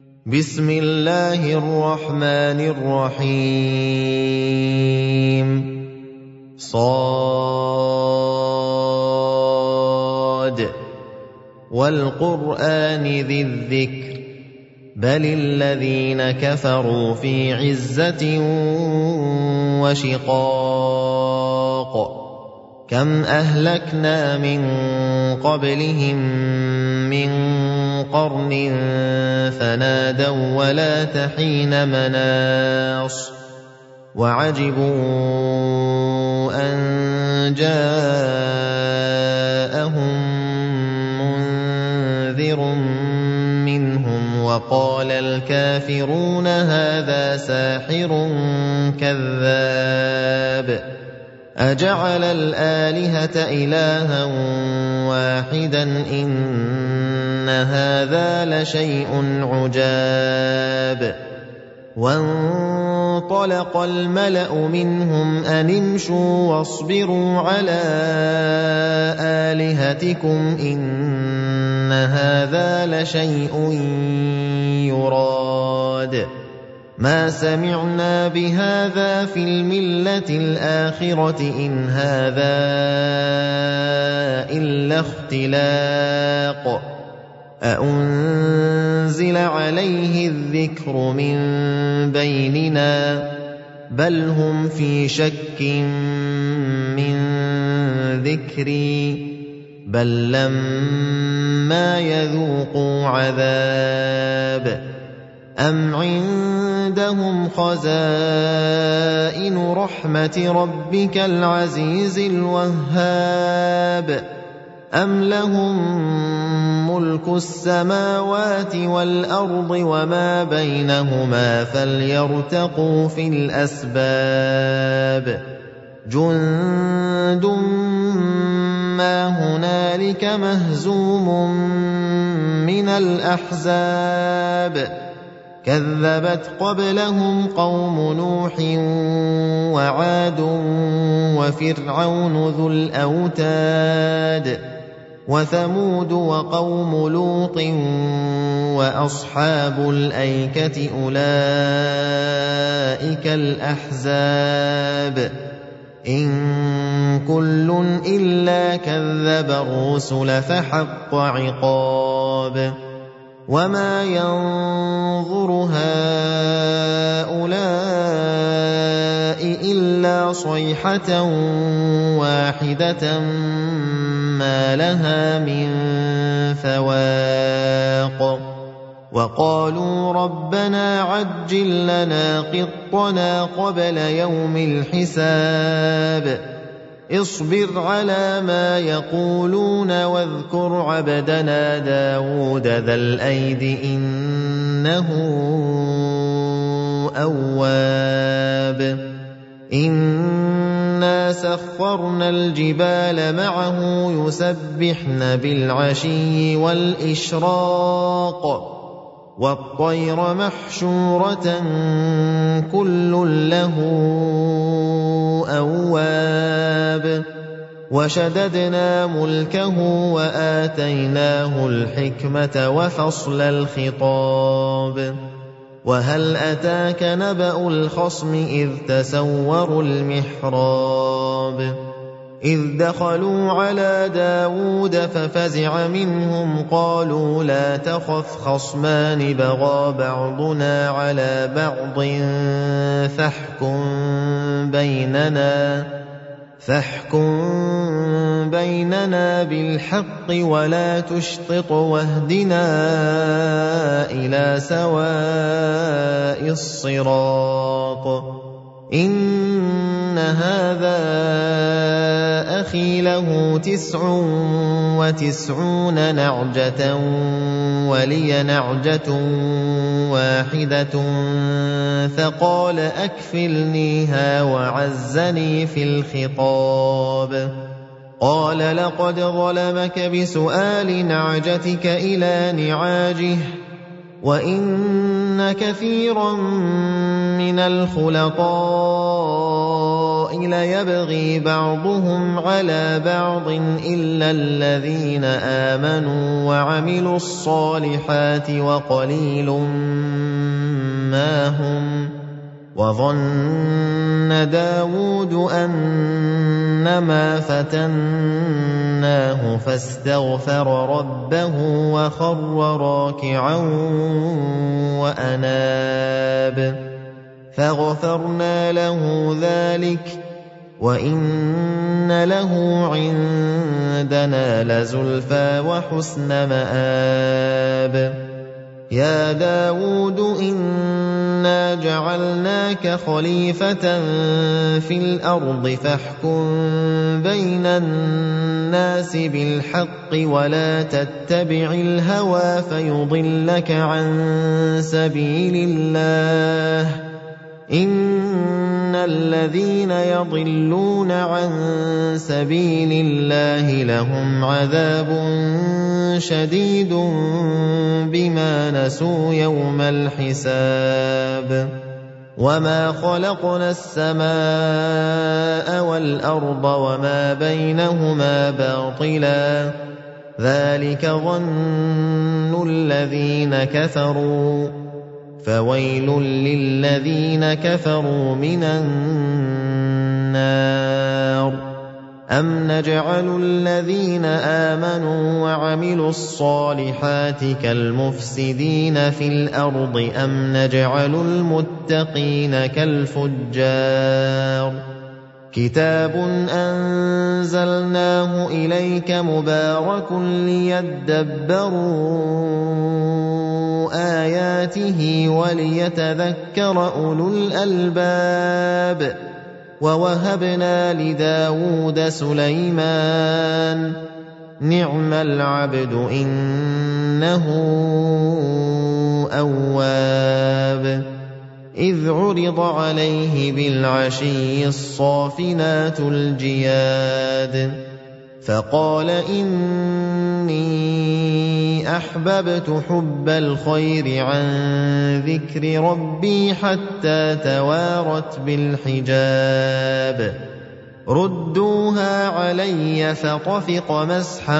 بسم الله الرحمن الرحيم صاد والقرآن ذي الذكر بل الذين كفروا في عزة وشقاق كم أهلكنا من قبلهم من قرن فنادوا ولا تحين مناص وعجبوا أن جاءهم منذر منهم وقال الكافرون هذا ساحر كذاب أجعل الآلهة إلها واحدا إن هذا لشيء عجاب وانطلق الملأ منهم أن امشوا واصبروا على آلهتكم إن هذا لشيء يراد ما سمعنا بهذا في الملة الآخرة إن هذا إلا اختلاق أأنزل عليه الذكر من بيننا بل هم في شك من ذكري بل لما يذوقوا عذاب أم عندهم خزائن رحمة ربك العزيز الوهاب أم لهم ملك السماوات والأرض وما بينهما فليرتقوا في الأسباب جند ما هنالك مهزوم من الأحزاب كذبت قبلهم قوم نوح وعاد وفرعون ذو الأوتاد وثمود وقوم لوط وأصحاب الأيكة أولئك الأحزاب إن كل إلا كذب الرسل فحق عقاب وما ينظر هؤلاء إلا صيحة واحدة ما لها من فواق وقالوا ربنا عجل لنا قطنا قبل يوم الحساب اصبر على ما يقولون واذكر عبدنا داود ذا الأيد إنه أواب إنا سخرنا الجبال معه يسبحن بالعشي والإشراق والطير محشورة كل له أواب وشددنا ملكه وآتيناه الحكمة وفصل الخطاب وهل أتاك نبأ الخصم إذ تسوروا المحراب إذ دخلوا على داود ففزع منهم قالوا لا تخف خصمان بغى بعضنا على بعض فاحكم بيننا بالحق ولا تشطط واهدنا إلى سواء الصراط إن هذا أخي له 99 نعجة ولي نعجة واحدة فقال أكفلنيها وعزني في الخطاب قال لقد ظلمك بسؤال نعجتك إلى نعاجه وإن كثيرا من الخلطاء ليبغي بعضهم على بعض إلا الذين آمنوا وعملوا الصالحات وقليل وظن داود أنما فتناه فاستغفر ربه وخر راكعا وأناب فغفرنا له ذلك وإن له عندنا لزلفى وحسن مآب يا داود إنا جعلناك خليفة في الأرض فاحكم بين الناس بالحق ولا تتبع الهوى فيضلك عن سبيل الله إن الذين يضلون عن سبيل الله لهم عذاب شديد بما نسوا يوم الحساب وما خلقنا السماء والأرض وما بينهما باطلا ذلك ظن الذين كفروا فويل للذين كفروا من النار أم نجعل الذين آمنوا وعملوا الصالحات كالمفسدين في الأرض أم نجعل المتقين كالفجار كتاب أنزلناه إليك مبارك ليدبروا آياته وليتذكر أولو الألباب ووهبنا لداود سليمان نعم العبد إنه أواب إذ عرض عليه بالعشي الصافنات الجياد فقال إني أحببت حب الخير عن ذكر ربي حتى توارت بالحجاب ردوها علي فطفق مسحا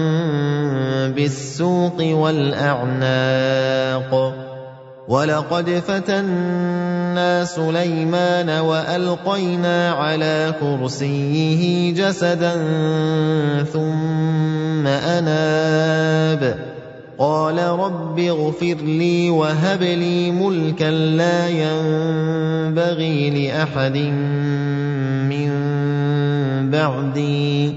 بالسوق والأعناق ولقد فتنا سليمان وألقينا على كرسيه جسدا ثم أناب قال رب اغفر لي وهب لي ملكا لا ينبغي لأحد من بعدي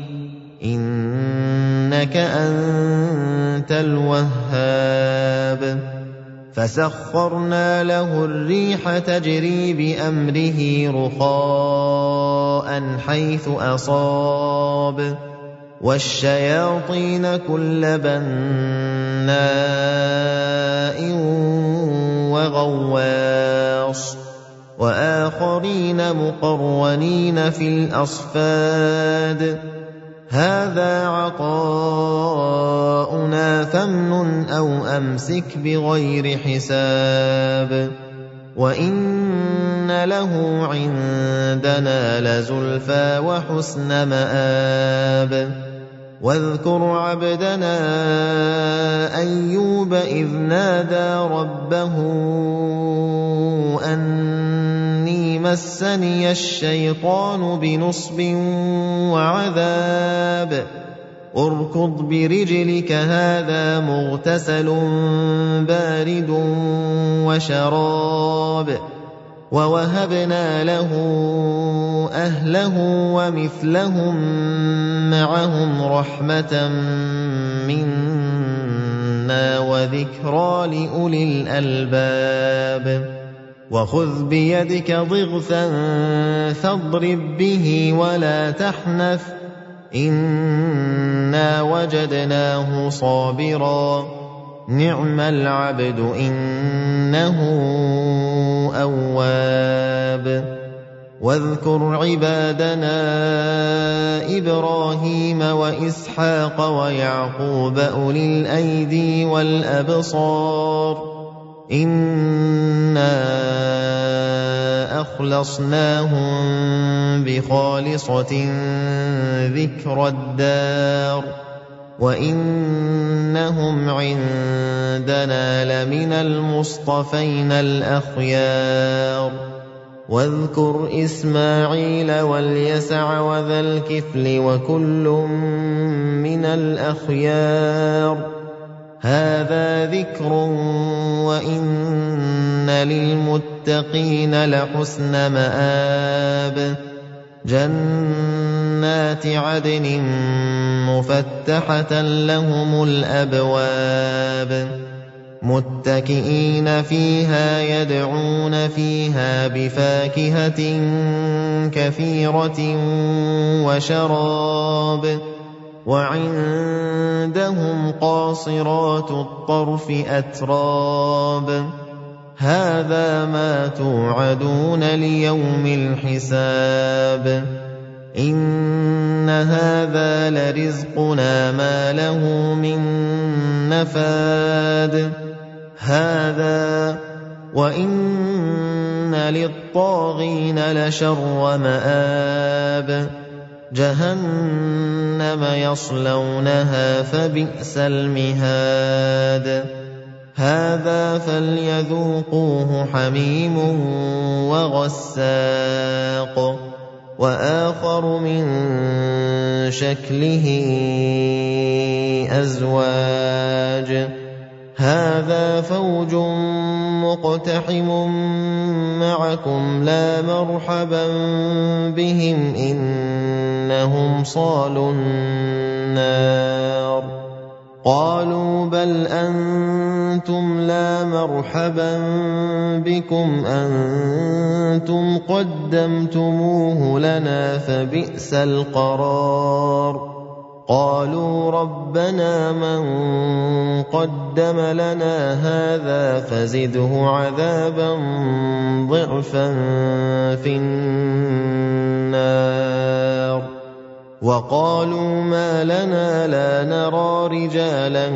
إنك أنت الوهاب فسخرنا له الريح تجري بأمره رخاء حيث أصاب والشياطين كل بناء وغواص وآخرين مقرنين في الأصفاد هذا عطاؤنا فامنن أو أمسك بغير حساب وإن له عندنا لزلفى وحسن مآب واذكر عبدنا أيوب إذ نادى ربه أني مسني الشيطان بنصب وعذاب اركض برجلك هذا مغتسل بارد وشراب ووهبنا له أهله ومثلهم معهم رحمة منا وذكرى لأولي الألباب وخذ بيدك ضغثا فاضرب به ولا تحنث إنا وجدناه صابرا نعم العبد إنه أواب واذكر عبادنا إبراهيم وإسحاق ويعقوب أولي الأيدي والأبصار إنا أخلصناهم بخالصة ذكر الدار وإنهم عندنا لمن المصطفين الأخيار واذكر إسماعيل واليسع وذا الكفل وكل من الأخيار هذا ذكر وإن للمتقين لحسن مآب جنات عدن مفتحة لهم الأبواب متكئين فيها يدعون فيها بفاكهة كثيرة وشراب وعندهم قاصرات الطرف أتراب هذا ما توعدون ليوم الحساب إن هذا لرزقنا ما له من نفاد هذا وإن للطاغين لشر مآب جهنم يصلونها فبئس المهاد هذا فليذوقوه حميم وغساق وآخر من شكله أزواج هذا فوج مقتحم معكم لا مرحبا بهم إنهم صالوا النار قالوا بل أنتم لا مرحبا بكم أنتم قدمتموه لنا فبئس القرار قالوا ربنا من قدم لنا هذا فزده عذابا ضعفا في النار وقالوا ما لنا لا نرى رجالا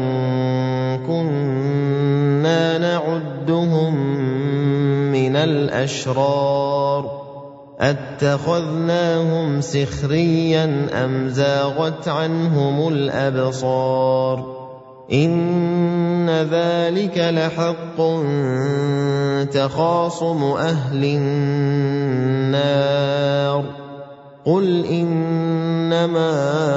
كنا نعدهم من الأشرار أتخذناهم سخريا أم زاغت عنهم الأبصار إن ذلك لحق تخاصم أهل النار قل إنما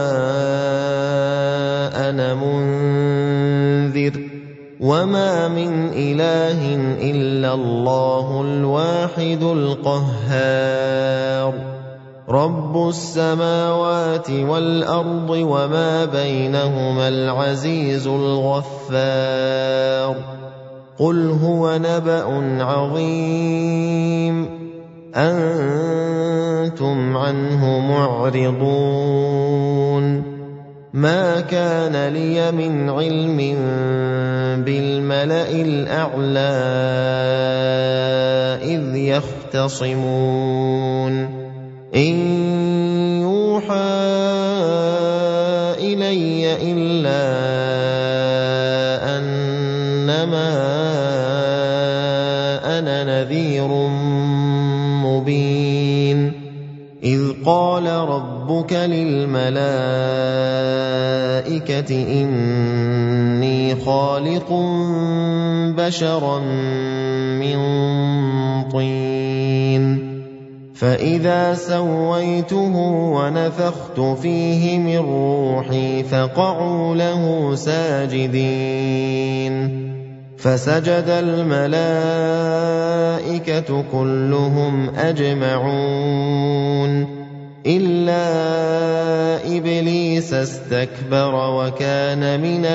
أنا منذر وما من إله إلا الله الواحد القهار رب السماوات والأرض وما بينهما العزيز الغفار قل هو نبأ عظيم أنتم عنه معرضون ما كان لي من علم بالملأ الأعلى إذ يختصمون إن يوحى إلي إلا أنما أنا نذير مبين إذ قال ربك للملائكة إني خالق بشرا من طين فإذا سويته ونفخت فيه من روحي فقعوا له ساجدين فسجد الملائكة كلهم أجمعون إلا إبليس استكبر وكان من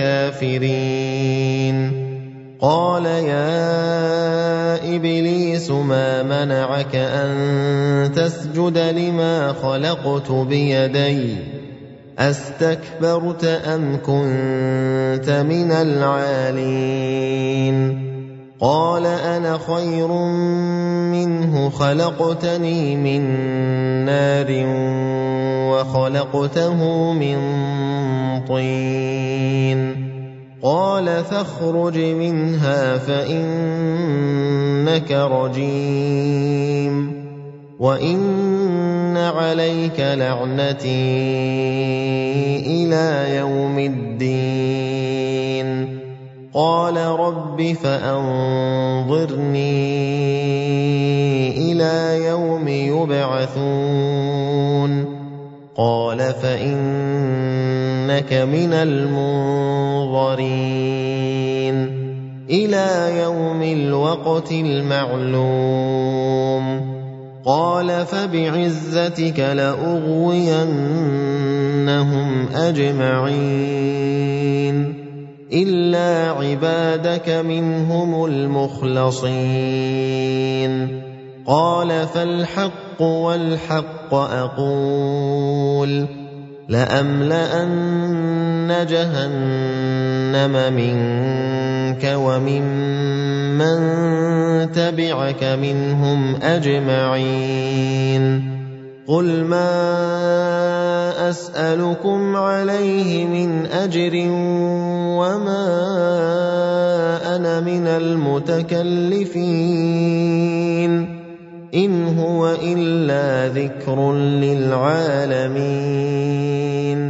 الكافرين قال يا إبليس ما منعك أن تسجد لما خلقت بيدي أستكبرت أم كنت من العالين قال أنا خير منه خلقتني من نار وخلقته من طين قال فاخرج منها فإنك رجيم وإن عليك لعنتي إلى يوم الدين قال رب فأنظرني إلى يُبْعَثُونَ قَالَ فَإِنَّكَ مِنَ الْمُنظَرِينَ إِلَىٰ يَوْمِ الْوَقْتِ الْمَعْلُومِ قَالَ فَبِعِزَّتِكَ لَأُغْوِيَنَّهُمْ أَجْمَعِينَ إِلَّا عِبَادَكَ مِنْهُمُ الْمُخْلَصِينَ قَالَ فَالْحَقُّ وَالْحَقَّ أَقُولُ لَأَمْلَأَنَّ جَهَنَّمَ مِنكَ وَمِمَّن تَبِعَكَ مِنْهُمْ أَجْمَعِينَ قُلْ مَا أَسْأَلُكُمْ عَلَيْهِ مِنْ أَجْرٍ وَمَا أَنَا مِنَ الْمُتَكَلِّفِينَ إِنْ هُوَ إِلَّا ذِكْرٌ لِّلْعَالَمِينَ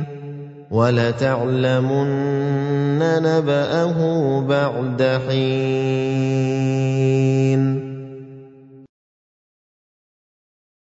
وَلَتَعْلَمُنَّ نَبَأَهُ بَعْدَ حِينٍ